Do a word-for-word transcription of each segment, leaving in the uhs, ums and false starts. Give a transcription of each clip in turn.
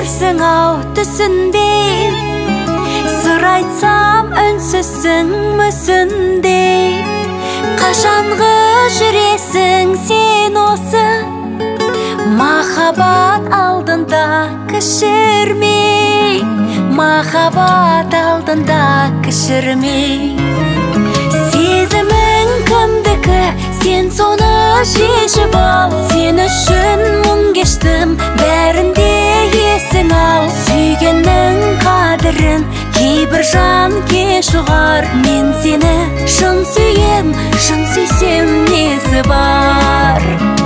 жүрсің ау түсінде, сыр айтсам үнсізсің мүсінде. Қашанғы жүресің сен осы, махаббат алдында кішірмей, махаббат алдында кішірмей. Сезімің кімдікі, сен соны шешіп ал. Сен үшін мұң кештім, бәрінде есің ал. Сүйгеннің қадірін кейбір жан кеш ұғар. Мен сені шын сүйем, шын сүйсем несі бар?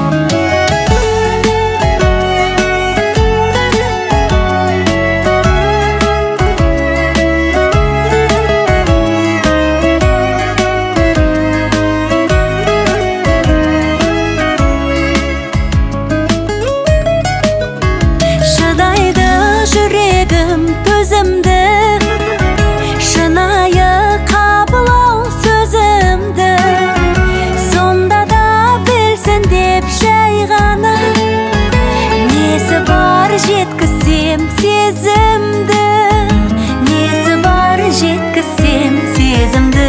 Жеткізсем сезімді, несі бар жеткізсем сезімді.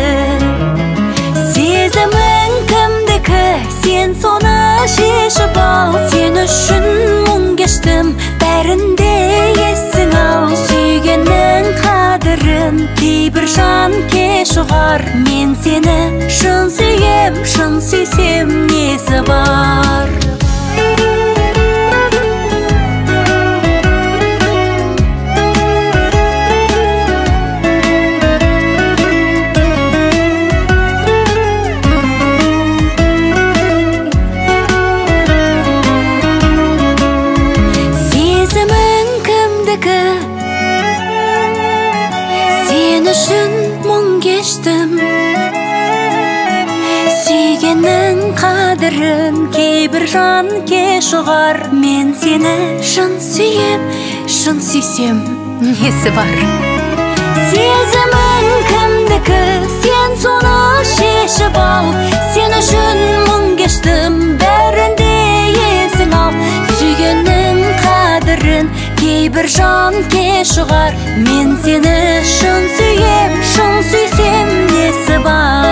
Сезімің кімдікі, сен соны шешіп ал. Сен үшін мұң кештім, бәрінде есің ал. Сүйгеннің қадірін кейбір жан кеш ұғар. Мен сені шын сүйем, шын сүйсем несі бар? Сен үшін мұң кештім, сүйгеннің қадірін кейбір жан кеш ұғар. Мен сені шын сүйем, шын сүйсем несі бар? Сезімің кімдікі, сен соны шешіп ал. Сен үшін мұң кештім, бәрінде есің ал. Сүйгеннің қадірін кейбір жан кеш ұғар. Мен сені шын сүйем, шын сүйсем несі бар?